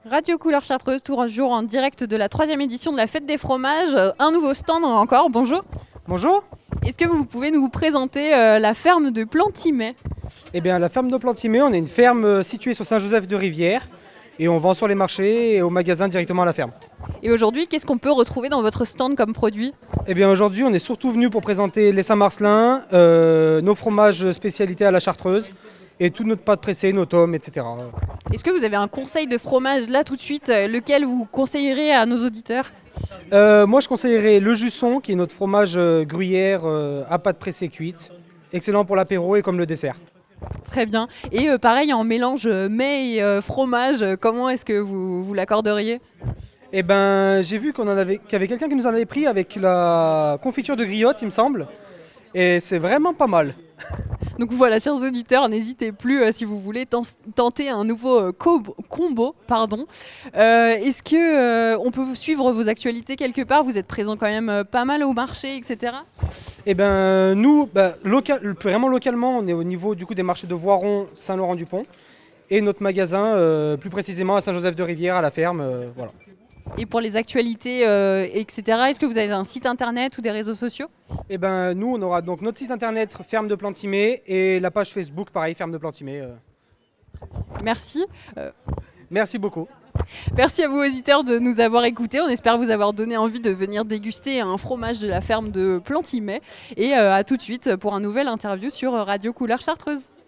Radio Couleur Chartreuse, toujours en direct de la 3e édition de la Fête des Fromages. Un nouveau stand encore, bonjour. Bonjour. Est-ce que vous pouvez nous présenter la ferme de Plantimet? Eh bien, la ferme de Plantimet, on est une ferme située sur Saint-Joseph-de-Rivière et on vend sur les marchés et au magasin directement à la ferme. Et aujourd'hui, qu'est-ce qu'on peut retrouver dans votre stand comme produit? Eh bien, aujourd'hui, on est surtout venu pour présenter les Saint-Marcelin, nos fromages spécialités à la Chartreuse et toute notre pâte pressée, nos tomes, etc. Est-ce que vous avez un conseil de fromage là tout de suite, lequel vous conseillerez à nos auditeurs? Moi, je conseillerais le Jusson, qui est notre fromage gruyère à pâte pressée cuite. Excellent pour l'apéro et comme le dessert. Très bien. Et pareil, en mélange mets et fromage, comment est-ce que vous l'accorderiez? Eh ben, j'ai vu qu'il y avait quelqu'un qui nous en avait pris avec la confiture de griotte, il me semble. Et c'est vraiment pas mal. Donc voilà, chers auditeurs, n'hésitez plus si vous voulez tenter un nouveau combo. Est-ce que on peut suivre vos actualités quelque part? Vous êtes présent quand même pas mal au marché, etc. Eh ben, nous, vraiment localement, on est au niveau du coup des marchés de Voiron, Saint-Laurent-du-Pont. Et notre magasin, plus précisément à Saint-Joseph-de-Rivière, à la ferme. Voilà. Et pour les actualités, etc., est-ce que vous avez un site internet ou des réseaux sociaux? Eh ben, nous, on aura donc notre site internet Ferme de Plantimet et la page Facebook, pareil, Ferme de Plantimet. Merci. Merci beaucoup. Merci à vous auditeurs de nous avoir écoutés. On espère vous avoir donné envie de venir déguster un fromage de la ferme de Plantimet. Et à tout de suite pour un nouvel interview sur Radio Couleur Chartreuse.